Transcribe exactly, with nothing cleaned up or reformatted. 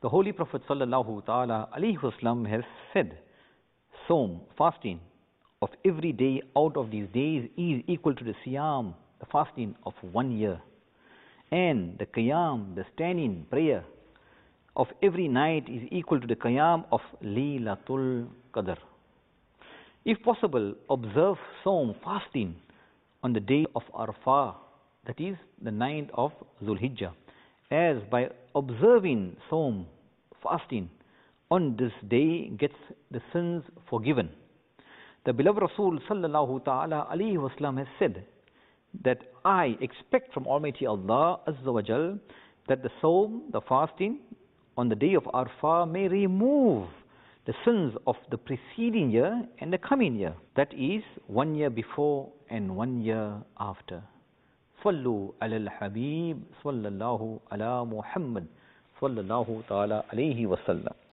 The Holy Prophet sallallahu ta'ala alayhi wasallam has said, Sawm, fasting, of every day out of these days is equal to the Siyam, the fasting of one year. And the Qiyam, the standing prayer, of every night is equal to the Qiyam of Laylatul Qadr. If possible, observe Sawm, fasting, on the day of Arafah, that is the ninth of Zulhijjah, as by observing Sawm, fasting, on this day gets the sins forgiven. The beloved Rasul sallallahu ta'ala alayhi wasallam has said that I expect from Almighty Allah Azza wa Jal that the Sawm, the fasting, on the day of Arafah may remove the sins of the preceding year and the coming year, that is one year before and one year after. Sallu ala al-Habib sallallahu ala Muhammad sallallahu ta'ala alayhi wa sallam.